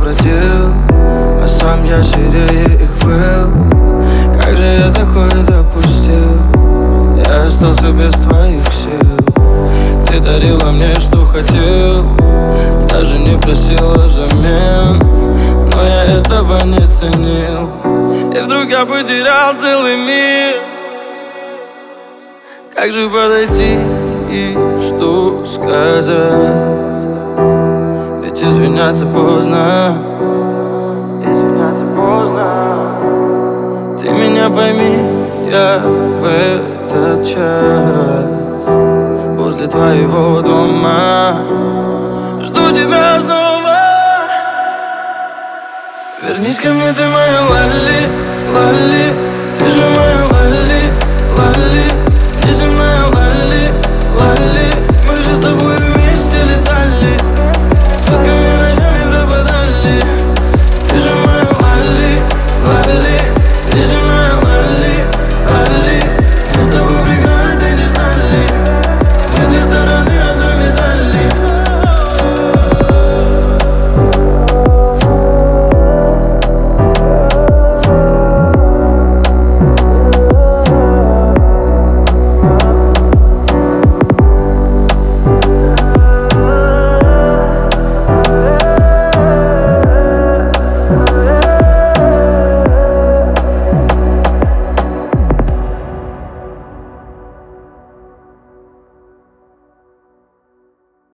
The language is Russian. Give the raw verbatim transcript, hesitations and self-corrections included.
уходил, а сам я сильнее их был. Как же я такое допустил? Я остался без твоих сил. Ты дарила мне, что хотел, даже не просила взамен, но я этого не ценил. И вдруг я потерял целый мир. Как же подойти и что сказать? Ведь извиняться поздно, извиняться поздно. Ты меня пойми, я в этот час возле твоего дома жду тебя снова. Вернись ко мне, ты моя лали, лали. Ты же моя